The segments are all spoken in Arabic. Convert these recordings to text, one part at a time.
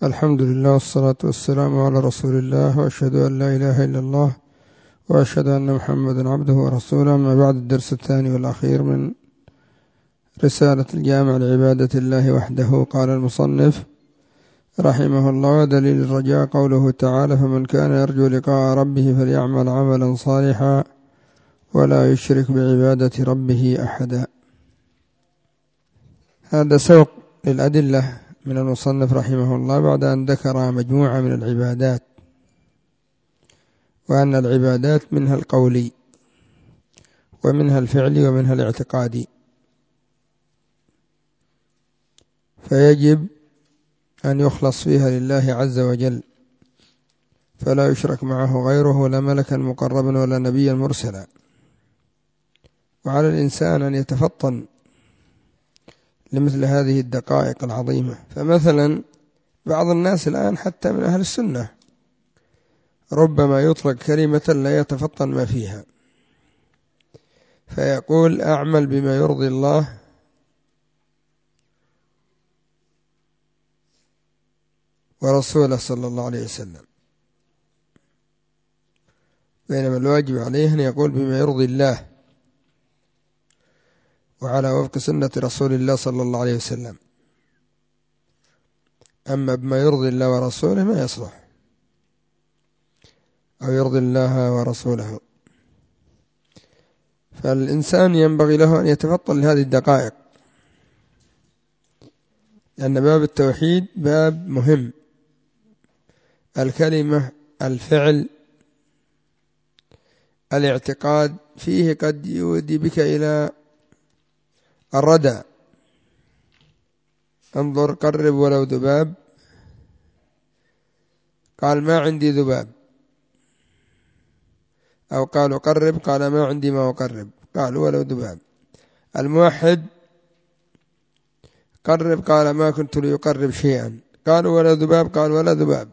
الحمد لله والصلاة والسلام على رسول الله، وأشهد أن لا إله إلا الله، وأشهد أن محمدا عبده ورسوله. ما بعد، الدرس الثاني والأخير من رسالة الجامع لعبادة الله وحده. قال المصنف رحمه الله: ودليل الرجاء قوله تعالى: فمن كان يرجو لقاء ربه فليعمل عملا صالحا ولا يشرك بعبادة ربه أحدا. هذا سوق للأدلة من المصنف رحمه الله بعد أن ذكر مجموعة من العبادات، وأن العبادات منها القولي ومنها الفعلي ومنها الاعتقادي، فيجب أن يخلص فيها لله عز وجل، فلا يشرك معه غيره، ولا ملكا مقربا ولا نبيا مرسلا. وعلى الإنسان أن يتفطن لمثل هذه الدقائق العظيمة. فمثلا بعض الناس الآن حتى من أهل السنة ربما يطلق كلمة لا يتفطن ما فيها، فيقول: أعمل بما يرضي الله ورسوله صلى الله عليه وسلم، بينما الواجب عليه أن يقول بما يرضي الله وعلى وفق سنة رسول الله صلى الله عليه وسلم. أما بما يرضي الله ورسوله ما يصلح، أو يرضي الله ورسوله. فالإنسان ينبغي له أن يتفطن لهذه الدقائق، لأن باب التوحيد باب مهم. الكلمة، الفعل، الاعتقاد فيه قد يودي بك إلى الردى. انظر: قرب ولو ذباب، قال ما عندي ذباب، أو قالوا قرب، قال ما عندي ما أقرب، قالوا ولو ذباب. الموحد: قرب، قال ما كنت ليقرب شيئا، قالوا ولا ذباب، قال ولا ذباب.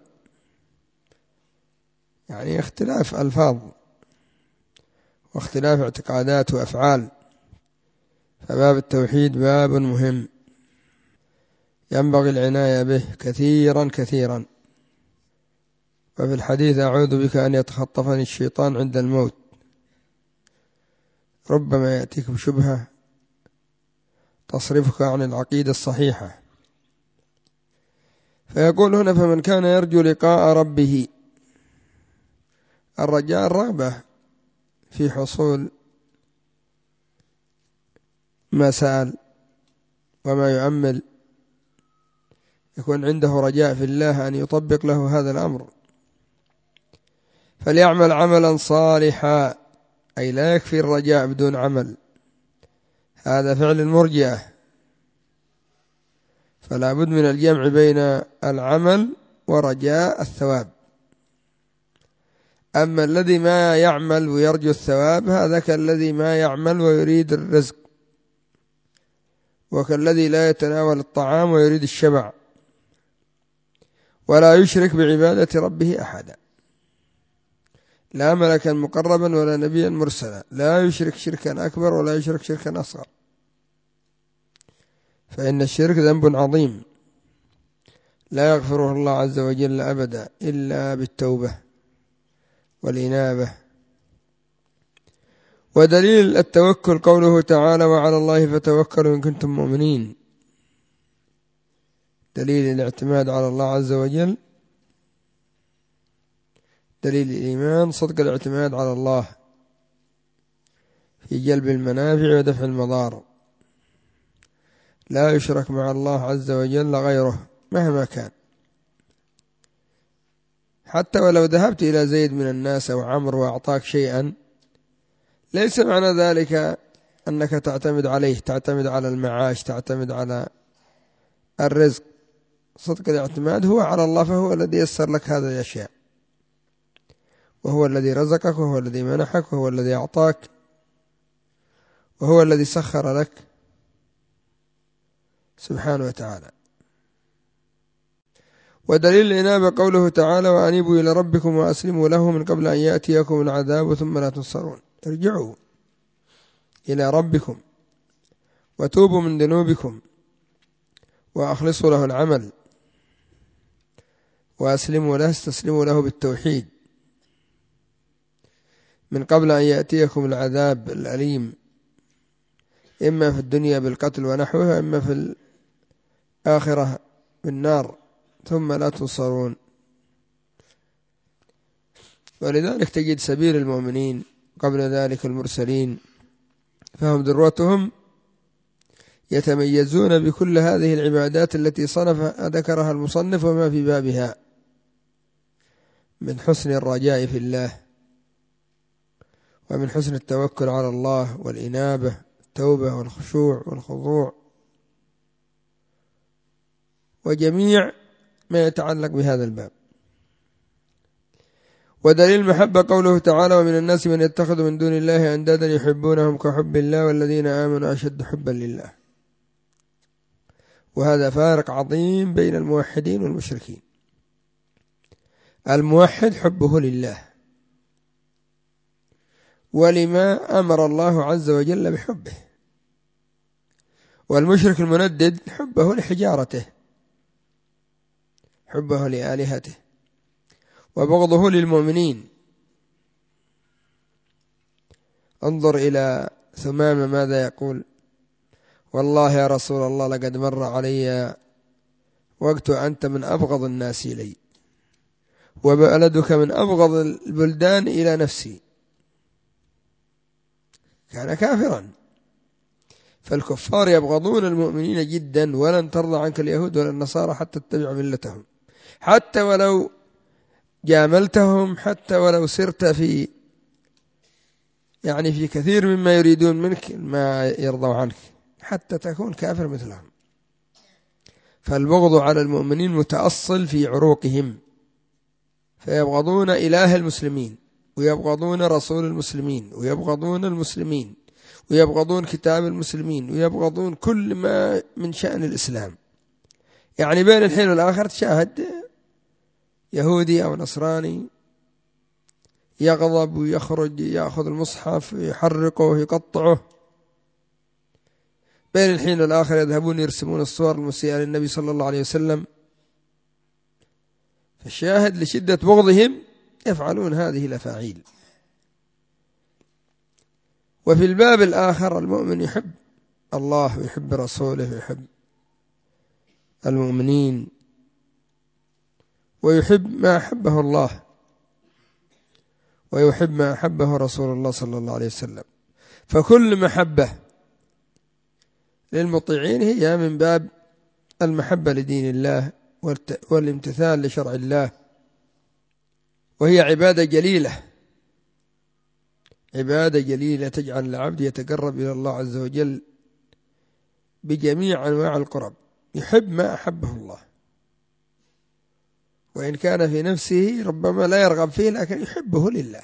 يعني اختلاف ألفاظ واختلاف اعتقادات وأفعال. فباب التوحيد باب مهم ينبغي العناية به كثيرا كثيرا. وفي الحديث: أعوذ بك أن يتخطفني الشيطان عند الموت. ربما يأتيك بشبهة تصرفك عن العقيدة الصحيحة. فيقول هنا: فمن كان يرجو لقاء ربه. الرجاء الرغبة في حصول ما سأل وما يؤمل، يكون عنده رجاء في الله أن يطبق له هذا الأمر. فليعمل عملا صالحا، أي لا يكفي الرجاء بدون عمل، هذا فعل المرجئة. فلا بد من الجمع بين العمل ورجاء الثواب. أما الذي ما يعمل ويرجو الثواب، هذا كالذي ما يعمل ويريد الرزق، وكالذي لا يتناول الطعام ويريد الشبع. ولا يشرك بعبادة ربه أحدا، لا ملكا مقربا ولا نبيا مرسلا، لا يشرك شركا أكبر ولا يشرك شركا أصغر، فإن الشرك ذنب عظيم لا يغفره الله عز وجل أبدا إلا بالتوبة والإنابة. ودليل التوكل قوله تعالى: وعلى الله فتوكلوا إن كنتم مؤمنين. دليل الاعتماد على الله عز وجل، دليل الإيمان صدق الاعتماد على الله في جلب المنافع ودفع المضار. لا يشرك مع الله عز وجل غيره مهما كان. حتى ولو ذهبت إلى زيد من الناس أو عمرو وأعطاك شيئا، ليس معنى ذلك أنك تعتمد عليه، تعتمد على المعاش، تعتمد على الرزق. صدق الاعتماد هو على الله، فهو الذي يسر لك هذه الأشياء، وهو الذي رزقك، وهو الذي منحك، وهو الذي أعطاك، وهو الذي سخر لك سبحانه وتعالى. ودليل الإنابة قوله تعالى: وأنيبوا إلى ربكم وأسلموا له من قبل أن يأتيكم العذاب ثم لا تنصرون. ارجعوا إلى ربكم وتوبوا من ذنوبكم وأخلصوا له العمل، وأسلموا له، استسلموا له بالتوحيد من قبل أن يأتيكم العذاب الأليم، إما في الدنيا بالقتل ونحوه، وإما في الآخرة بالنار ثم لا تنصرون. ولذلك تجد سبيل المؤمنين قبل ذلك المرسلين، فهم ذروتهم يتميزون بكل هذه العبادات التي ذكرها المصنف وما في بابها من حسن الرجاء في الله، ومن حسن التوكل على الله والإنابة، التوبة والخشوع والخضوع، وجميع ما يتعلق بهذا الباب. ودليل المحبة قوله تعالى: ومن الناس من يتخذ من دون الله أندادا يحبونهم كحب الله والذين آمنوا أشد حبا لله. وهذا فارق عظيم بين الموحدين والمشركين. الموحد حبه لله ولما أمر الله عز وجل بحبه، والمشرك المندد حبه لحجارته، حبه لآلهته، وبغضه للمؤمنين. انظر إلى ثمامة ماذا يقول: والله يا رسول الله لقد مر علي وقت أنت من أبغض الناس إلي، وبلدك من أبغض البلدان إلى نفسي. كان كافرا. فالكفار يبغضون المؤمنين جدا، ولن ترضى عنك اليهود ولا النصارى حتى تتبع ملتهم، حتى ولو جاملتهم، حتى ولو سرت في كثير مما يريدون منك ما يرضوا عنك، حتى تكون كافر مثلهم. فالبغض على المؤمنين متأصل في عروقهم، فيبغضون إله المسلمين، ويبغضون رسول المسلمين، ويبغضون المسلمين، ويبغضون كتاب المسلمين، ويبغضون كل ما من شأن الإسلام. يعني بين الحين والآخر تشاهد يهودي أو نصراني يغضب ويخرج يأخذ المصحف ويحرقه ويقطعه، بين الحين والآخر يذهبون يرسمون الصور المسيئة للنبي صلى الله عليه وسلم. فالشاهد لشدة بغضهم يفعلون هذه الأفاعيل. وفي الباب الآخر المؤمن يحب الله ويحب رسوله ويحب المؤمنين، ويحب ما أحبه الله، ويحب ما أحبه رسول الله صلى الله عليه وسلم. فكل محبة للمطيعين هي من باب المحبة لدين الله والامتثال لشرع الله، وهي عبادة جليلة، عبادة جليلة تجعل العبد يتقرب إلى الله عز وجل بجميع أنواع القرب. يحب ما أحبه الله، وإن كان في نفسه ربما لا يرغب فيه، لكن يحبه لله.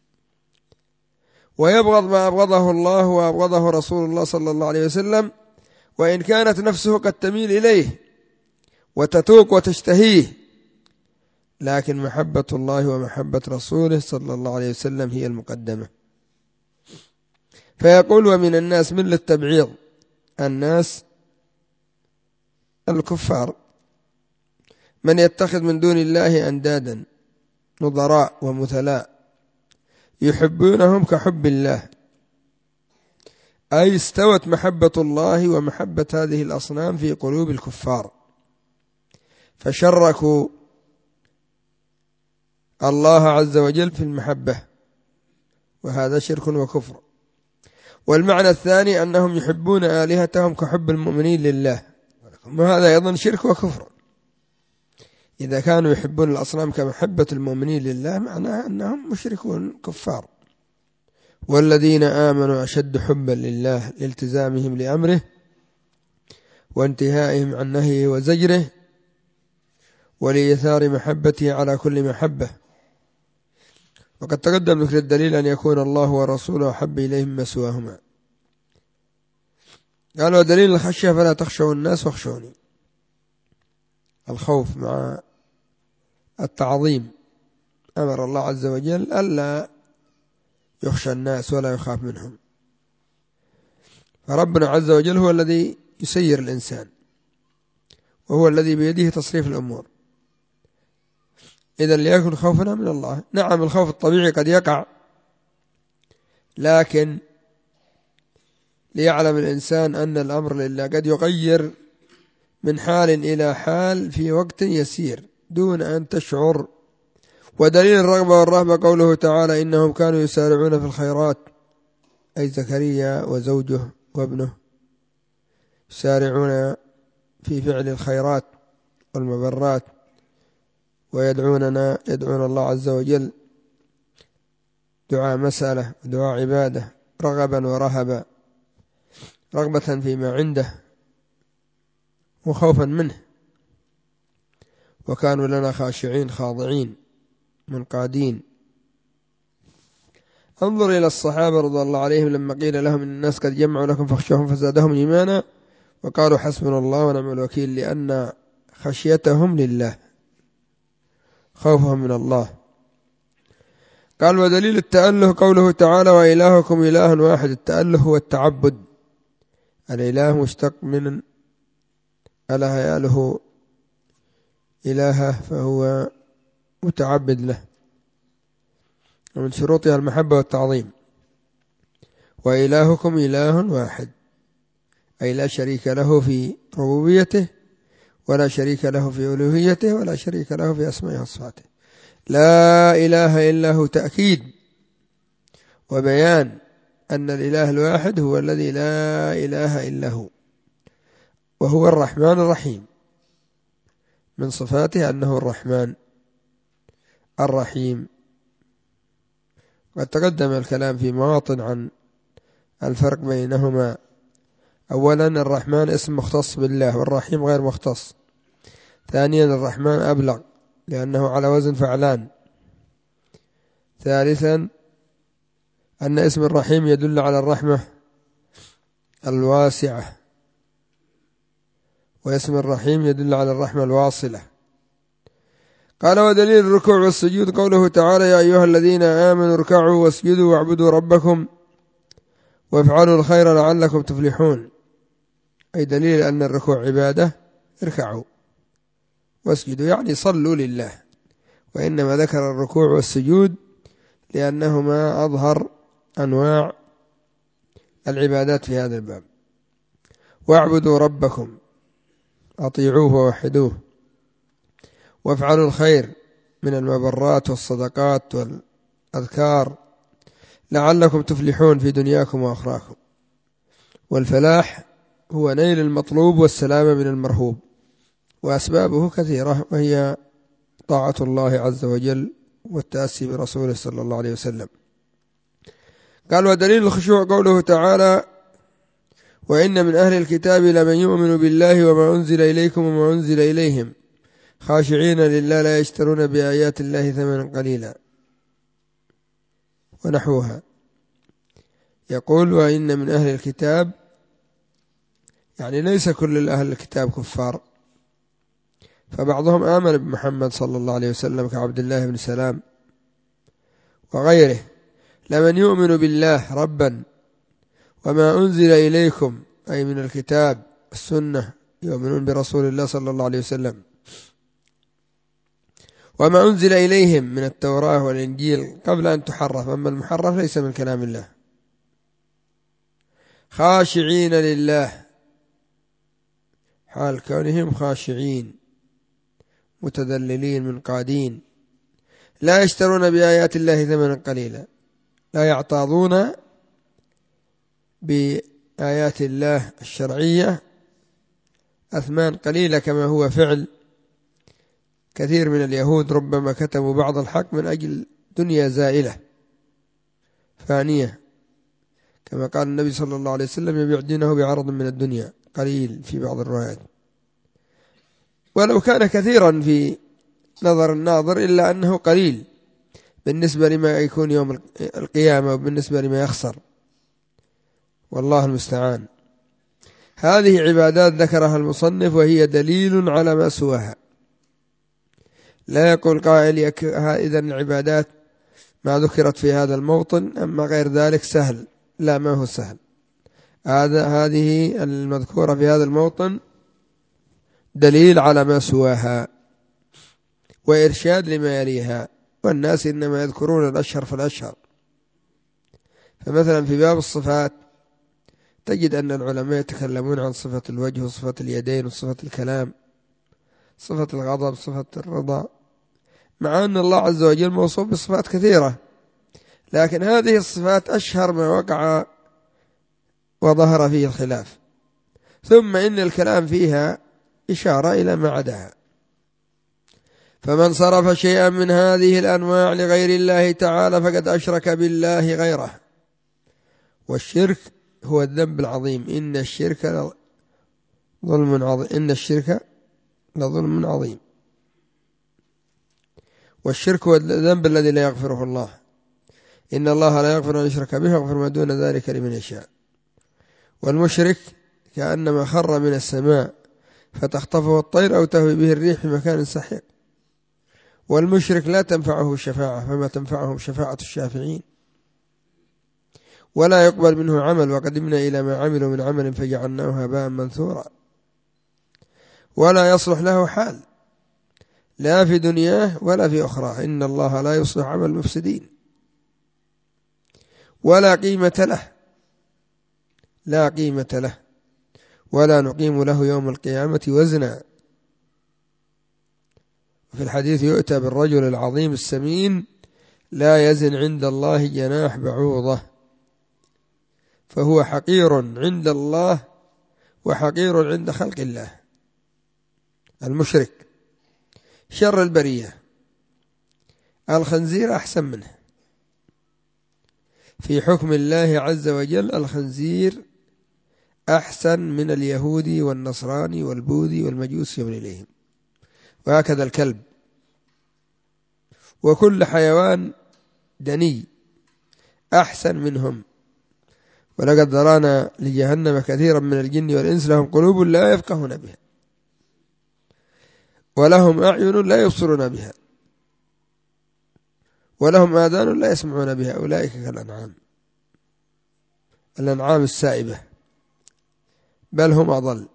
ويبغض ما أبغضه الله وأبغضه رسول الله صلى الله عليه وسلم، وإن كانت نفسه قد تميل إليه وتتوق وتشتهيه، لكن محبة الله ومحبة رسوله صلى الله عليه وسلم هي المقدمة. فيقول: ومن الناس، من للتبعيض، الناس الكفار، من يتخذ من دون الله أندادا نظراء ومثلاء يحبونهم كحب الله، أي استوت محبة الله ومحبة هذه الأصنام في قلوب الكفار، فشركوا الله عز وجل في المحبة، وهذا شرك وكفر. والمعنى الثاني أنهم يحبون آلهتهم كحب المؤمنين لله، وهذا أيضا شرك وكفر. إذا كانوا يحبون الأصنام كمحبة المؤمنين لله، معناه أنهم مشركون كفار. والذين آمنوا أشد حبا لله لالتزامهم لأمره وانتهائهم عن نهيه وزجره، ولإيثار محبته على كل محبة. وقد تقدم ذكر الدليل أن يكون الله ورسوله أحب إليهم ما سواهما. قالوا: دليل الخشية فلا تخشوا الناس واخشوني، الخوف مع التعظيم. أمر الله عز وجل ألا يخشى الناس ولا يخاف منهم. فربنا عز وجل هو الذي يسير الإنسان، وهو الذي بيده تصريف الأمور. إذا ليكن خوفنا من الله. نعم الخوف الطبيعي قد يقع، لكن ليعلم الإنسان أن الأمر لله، قد يغير من حال إلى حال في وقت يسير دون أن تشعر. ودليل الرغبة والرهبة قوله تعالى إنهم كانوا يسارعون في الخيرات، أي زكريا وزوجه وابنه يسارعون في فعل الخيرات والمبرات، يدعون الله عز وجل دعاء مسألة ودعاء عبادة، رغبا ورهبا، رغبة فيما عنده وخوفا منه. وكانوا لنا خاشعين خاضعين منقادين. انظر إلى الصحابة رضي الله عليهم لما قيل لهم إن الناس قد جمعوا لكم فاخشوهم فزادهم إيمانا وقالوا حسبنا الله ونعم الوكيل، لأن خشيتهم لله، خوفهم من الله. قال ودليل التأله قوله تعالى وإلهكم إله واحد. التأله هو التعبد، الإله مشتق من أله يأله إلهه، فهو متعبد له، ومن شروطها المحبة والتعظيم. وإلهكم إله واحد، أي لا شريك له في ربوبيته ولا شريك له في ألوهيته ولا شريك له في أسمائه وصفاته. لا إله إلا هو، تأكيد وبيان أن الإله الواحد هو الذي لا إله إلا هو، وهو الرحمن الرحيم. من صفاته أنه الرحمن الرحيم. قد تقدم الكلام في مواطن عن الفرق بينهما. أولا الرحمن اسم مختص بالله، والرحيم غير مختص. ثانيا الرحمن أبلغ لأنه على وزن فعلان. ثالثا أن اسم الرحيم يدل على الرحمة الواسعة، واسم الرحيم يدل على الرحمة الواصلة. قال ودليل الركوع والسجود قوله تعالى يا أيها الذين آمنوا اركعوا واسجدوا واعبدوا ربكم وافعلوا الخير لعلكم تفلحون، أي دليل أن الركوع عبادة. اركعوا واسجدوا يعني صلوا لله، وإنما ذكر الركوع والسجود لأنهما أظهر أنواع العبادات في هذا الباب. واعبدوا ربكم، أطيعوه ووحدوه. وافعلوا الخير من المبرات والصدقات والأذكار لعلكم تفلحون في دنياكم وأخراكم. والفلاح هو نيل المطلوب والسلامة من المرهوب، وأسبابه كثيرة، وهي طاعة الله عز وجل والتأسي برسوله صلى الله عليه وسلم. قال ودليل الخشوع قوله تعالى وإن من أهل الكتاب لمن يؤمن بالله وما أنزل إليكم وما أنزل إليهم خاشعين لله لا يشترون بآيات الله ثمنا قليلا، ونحوها. يقول وإن من أهل الكتاب، يعني ليس كل أهل الكتاب كفار، فبعضهم آمن بمحمد صلى الله عليه وسلم كعبد الله بن سلام وغيره. لمن يؤمن بالله ربا وما أنزل إليكم، أي من الكتاب السنة، يؤمنون برسول الله صلى الله عليه وسلم. وما أنزل إليهم من التوراة والإنجيل قبل أن تحرف، أما المحرف ليس من كلام الله. خاشعين لله، حال كونهم خاشعين متذللين منقادين. لا يشترون بآيات الله ثمنا قليلا، لا يعتاضون بآيات الله الشرعية أثمان قليلة كما هو فعل كثير من اليهود. ربما كتموا بعض الحق من أجل دنيا زائلة فانية، كما قال النبي صلى الله عليه وسلم يبيع دينه بعرض من الدنيا قليل في بعض الروايات، ولو كان كثيرا في نظر الناظر إلا أنه قليل بالنسبة لما يكون يوم القيامة وبالنسبة لما يخسر، والله المستعان. هذه عبادات ذكرها المصنف وهي دليل على ما سواها. لا يقول قائل إذن العبادات ما ذكرت في هذا الموطن أما غير ذلك سهل. لا، ما هو سهل. هذه المذكورة في هذا الموطن دليل على ما سواها. وإرشاد لما يليها، والناس إنما يذكرون الأشهر فالأشهر. فمثلا في باب الصفات تجد أن العلماء يتكلمون عن صفة الوجه وصفة اليدين وصفة الكلام، صفة الغضب، صفة الرضا، مع أن الله عز وجل موصوف بصفات كثيرة، لكن هذه الصفات أشهر ما وقع وظهر فيه الخلاف. ثم إن الكلام فيها إشارة إلى ما عداها. فمن صرف شيئا من هذه الأنواع لغير الله تعالى فقد أشرك بالله غيره. والشرك هو الذنب العظيم. إن الشرك لظلم عظيم. والشرك هو الذنب الذي لا يغفره الله. إن الله لا يغفر أن يشرك به ويغفر ما دون ذلك لمن يشاء. والمشرك كأنما خر من السماء فتخطفه الطير أو تهوي به الريح في مكان سحيق. والمشرك لا تنفعه الشفاعة، فما تنفعهم شفاعة الشافعين. ولا يقبل منه عمل، وقدمنا إلى ما عملوا من عمل فجعلناه هباء منثورا. ولا يصلح له حال، لا في دنياه ولا في أخرى. إن الله لا يصلح عمل المفسدين. ولا قيمة له، لا قيمة له، ولا نقيم له يوم القيامة وزنا. في الحديث يؤتى بالرجل العظيم السمين لا يزن عند الله جناح بعوضة، فهو حقير عند الله وحقير عند خلق الله. المشرك شر البرية، الخنزير أحسن منه في حكم الله عز وجل. الخنزير أحسن من اليهودي والنصراني والبوذي والمجوسي ومن إليهم، وهكذا الكلب وكل حيوان دني أحسن منهم. ولقد ذرانا لجهنم كثيرا من الجن والإنس لهم قلوب لا يفقهون بها ولهم أعين لا يبصرون بها ولهم آذان لا يسمعون بها، أولئك كالأنعام، الأنعام السائبة، بل هم أضل.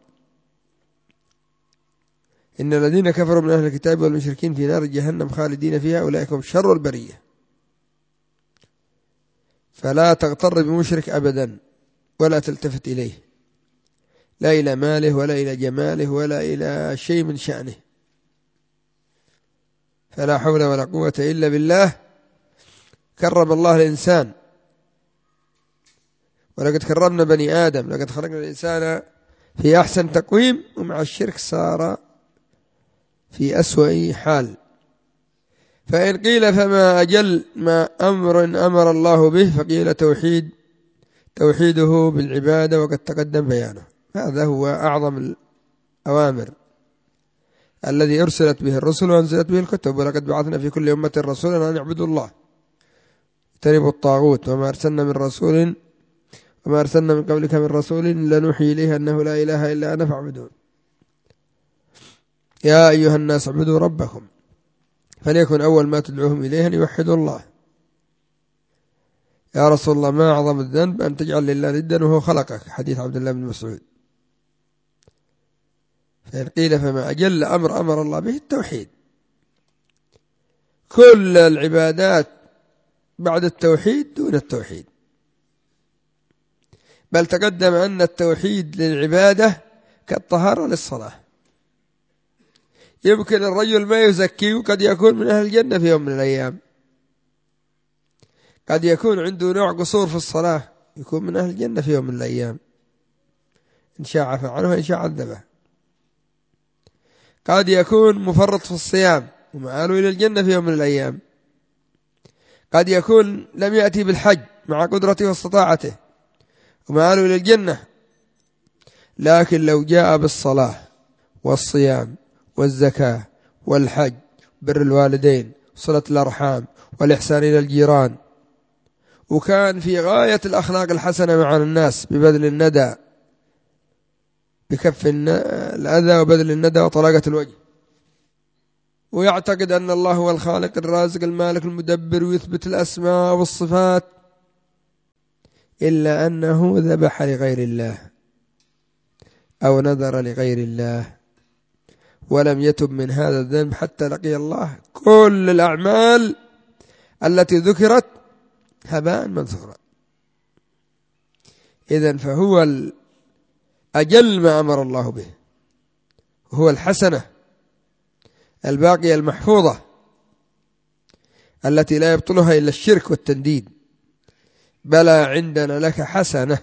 إن الذين كفروا من أهل الكتاب والمشركين في نار جهنم خالدين فيها أولئك هم شر البرية. فلا تغتر بمشرك أبدا، ولا تلتفت إليه، لا إلى ماله ولا إلى جماله ولا إلى شيء من شأنه. فلا حول ولا قوة إلا بالله. كرم الله الإنسان، ولقد كرمنا بني آدم، لقد خلقنا الإنسان في أحسن تقويم، ومع الشرك صار في أسوأ حال. فإن قيل فما أجل ما أمر الله به، فقيل توحيده بالعبادة، وقد تقدم بيانه. هذا هو أعظم الأوامر الذي أرسلت به الرسل وأنزلت به الكتب. ولقد بعثنا في كل أمة رسولا أن يعبدوا الله اجتنبوا الطاغوت وما أرسلنا من قبلك من رسول إلا نوحي إليه أنه لا إله إلا أنا فاعبدون. يا أيها الناس اعبدوا ربكم، فليكن أول ما تدعوهم إليه أن يوحدوا الله. يا رسول الله ما أعظم الذنب أن تجعل لله ندا وهو خلقك، حديث عبد الله بن مسعود. فإن قيل فما أجل أمر الله به التوحيد. كل العبادات بعد التوحيد دون التوحيد، بل تقدم أن التوحيد للعبادة كالطهارة للصلاة. يمكن الرجل ما يزكي وقد يكون من أهل الجنة في يوم من الأيام، قد يكون عنده نوع قصور في الصلاة يكون من أهل الجنة في يوم من الأيام، إن شاء عفى عنه وإن شاء عذبه. قد يكون مفرط في الصيام ومآله إلى الجنة في يوم من الأيام. قد يكون لم يأتي بالحج مع قدرته واستطاعته ومآله إلى الجنة، لكن لو جاء بالصلاة والصيام والزكاة والحج، بر الوالدين، صلة الأرحام، والإحسان إلى الجيران، وكان في غاية الأخلاق الحسنة مع الناس ببذل الندى، بكف الأذى وبذل الندى وطلاقة الوجه، ويعتقد أن الله هو الخالق الرازق المالك المدبر، ويثبت الأسماء والصفات، إلا أنه ذبح لغير الله أو نذر لغير الله ولم يتب من هذا الذنب حتى لقي الله، كل الأعمال التي ذكرت هباء منثورا. إذن فهو أجل ما أمر الله به، وهو الحسنة الباقية المحفوظة التي لا يبطلها إلا الشرك والتنديد. بلى عندنا لك حسنة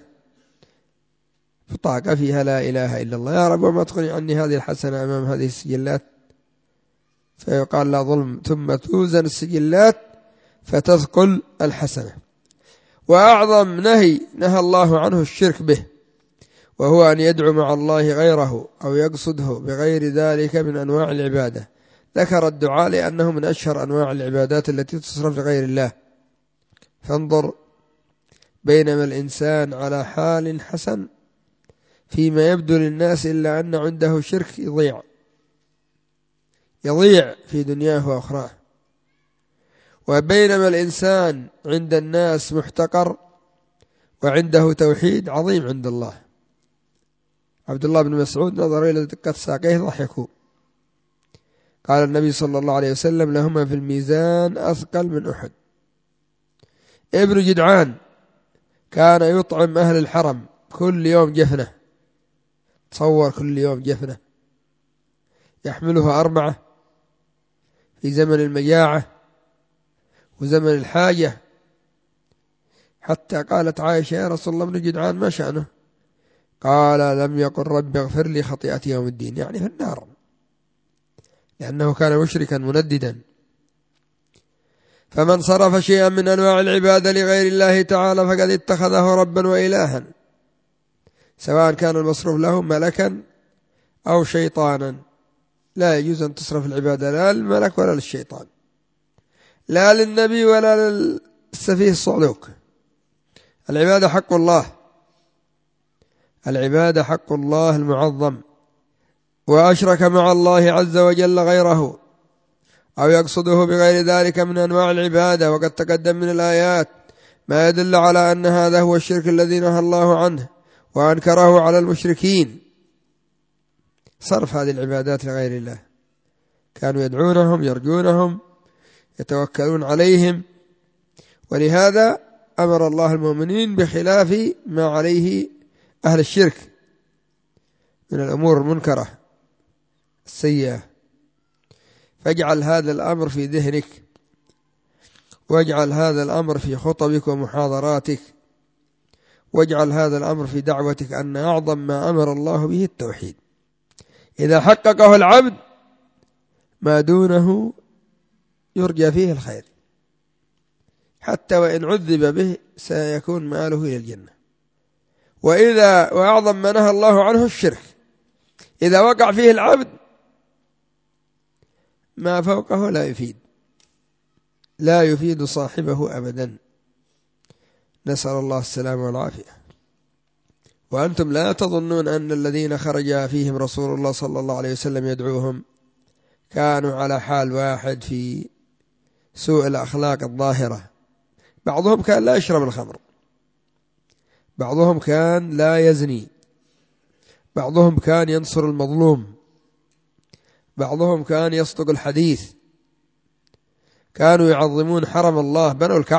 بطاقة فيها لا إله إلا الله، يا رب وما تغني عني هذه الحسنة أمام هذه السجلات، فيقال لا ظلم، ثم توزن السجلات فتثقل الحسنة. وأعظم نهى الله عنه الشرك به، وهو أن يدعو مع الله غيره أو يقصده بغير ذلك من أنواع العبادة. ذكر الدعاء لأنه من أشهر أنواع العبادات التي تصرف لغير الله. فانظر، بينما الإنسان على حال حسن فيما يبدو للناس إلا أن عنده شرك يضيع في دنياه وأخراه، وبينما الإنسان عند الناس محتقر وعنده توحيد عظيم عند الله. عبد الله بن مسعود نظر إلى دقة ساقيه ضحكوا. قال النبي صلى الله عليه وسلم: لهما في الميزان أثقل من أحد. ابن جدعان كان يطعم أهل الحرم كل يوم جفنة، تصور كل يوم جفنة يحملها 4 في زمن المجاعة وزمن الحاجة، حتى قالت عائشة: يا رسول الله ابن جدعان ما شأنه؟ قال: لم يقل رب اغفر لي خطيئتي يوم الدين، يعني في النار، لأنه كان مشركا منددا. فمن صرف شيئا من أنواع العبادة لغير الله تعالى فقد اتخذه ربا وإلها، سواء كان المصروف له ملكا أو شيطانا. لا يجوز أن تصرف العبادة لا للملك ولا للشيطان، لا للنبي ولا للسفيه الصعلوك. العبادة حق الله، العبادة حق الله المعظم. وأشرك مع الله عز وجل غيره أو يقصده بغير ذلك من أنواع العبادة، وقد تقدم من الآيات ما يدل على أن هذا هو الشرك الذي نهى الله عنه وأنكره على المشركين. صرف هذه العبادات لغير الله، كانوا يدعونهم، يرجونهم، يتوكلون عليهم، ولهذا أمر الله المؤمنين بخلاف ما عليه أهل الشرك من الأمور المنكرة السيئة. فاجعل هذا الأمر في ذهنك، واجعل هذا الأمر في خطبك ومحاضراتك، واجعل هذا الأمر في دعوتك، أن أعظم ما أمر الله به التوحيد. إذا حققه العبد ما دونه يرجى فيه الخير، حتى وإن عذب به سيكون مآله إلى الجنة. وأعظم ما نهى الله عنه الشرك، إذا وقع فيه العبد ما فوقه لا يفيد صاحبه أبدا، نسأل الله السلامة والعافية. وأنتم لا تظنون أن الذين خرج فيهم رسول الله صلى الله عليه وسلم يدعوهم كانوا على حال واحد في سوء الأخلاق الظاهرة. بعضهم كان لا يشرب الخمر، بعضهم كان لا يزني، بعضهم كان ينصر المظلوم، بعضهم كان يصدق الحديث، كانوا يعظمون حرم الله،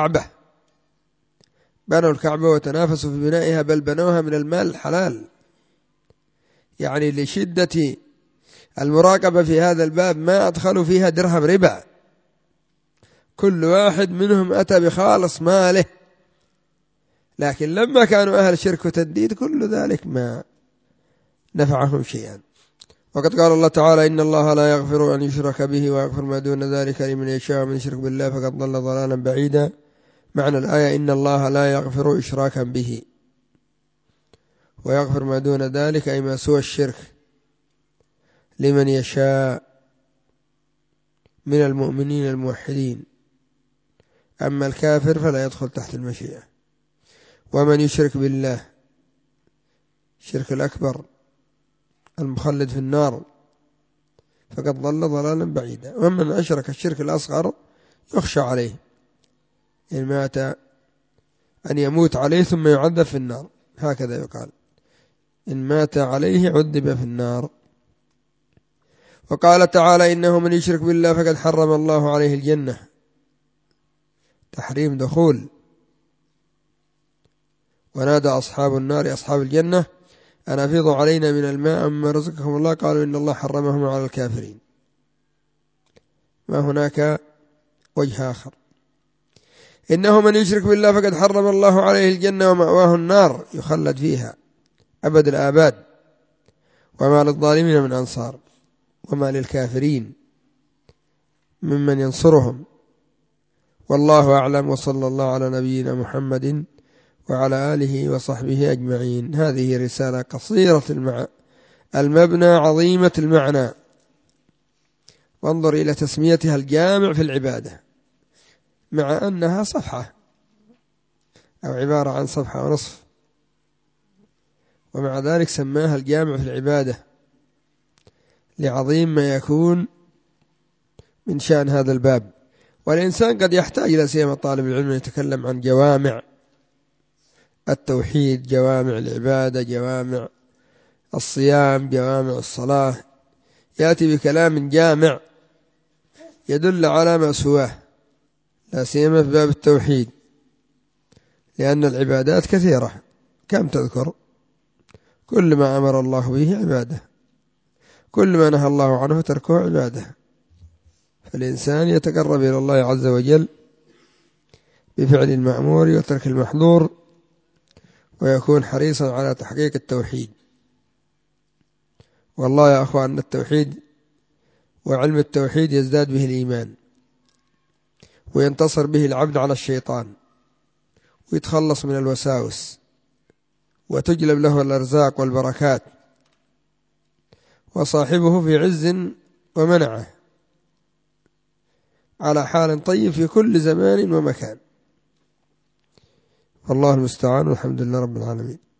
بنوا الكعبة وتنافسوا في بنائها، بل بنوها من المال الحلال. يعني لشدة المراقبة في هذا الباب ما أدخلوا فيها درهم ربا، كل واحد منهم أتى بخالص ماله. لكن لما كانوا أهل شرك وتنديد كل ذلك ما نفعهم شيئا. وقد قال الله تعالى: إن الله لا يغفر أن يشرك به ويغفر ما دون ذلك لمن يشاء، من يشرك بالله فقد ضل ضلالا بعيدا. معنى الآية: إن الله لا يغفر إشراكا به، ويغفر ما دون ذلك أي ما سوى الشرك لمن يشاء من المؤمنين الموحدين، أما الكافر فلا يدخل تحت المشيئة. ومن يشرك بالله، الشرك الأكبر المخلد في النار، فقد ضل ضلالا بعيدا. ومن أشرك الشرك الأصغر يخشى عليه إن مات أن يموت عليه ثم يعذب في النار، هكذا يقال: إن مات عليه عذب في النار. وقال تعالى إنه من يشرك بالله فقد حرم الله عليه الجنة، تحريم دخول. ونادى أصحاب النار أصحاب الجنة أن أفيضوا علينا من الماء مما رزقكم الله، قالوا إن الله حرمهم على الكافرين. ما هناك وجه آخر. إنه من يشرك بالله فقد حرم الله عليه الجنة ومأواه النار يخلد فيها أبد الآباد، وما للظالمين من أنصار، وما للكافرين ممن ينصرهم. والله أعلم، وصلى الله على نبينا محمد وعلى آله وصحبه أجمعين. هذه رسالة قصيرة المبنى عظيمة المعنى، وانظر إلى تسميتها الجامع في العبادة، مع أنها صفحة أو عبارة عن صفحة ونصف، ومع ذلك سماها الجامع في العبادة لعظيم ما يكون من شأن هذا الباب. والإنسان قد يحتاج إلى سيما طالب العلم يتكلم عن جوامع التوحيد، جوامع العبادة، جوامع الصيام، جوامع الصلاة، يأتي بكلام جامع يدل على ما سواه، لا سيما في باب التوحيد، لأن العبادات كثيرة. كم تذكر؟ كل ما أمر الله به عبادة، كل ما نهى الله عنه تركه عبادة. فالإنسان يتقرب إلى الله عز وجل بفعل المأمور وترك المحظور، ويكون حريصا على تحقيق التوحيد. والله يا أخوان، التوحيد وعلم التوحيد يزداد به الإيمان، وينتصر به العبد على الشيطان، ويتخلص من الوساوس، وتجلب له الأرزاق والبركات، وصاحبه في عز ومنعه على حال طيب في كل زمان ومكان. والله المستعان، والحمد لله رب العالمين.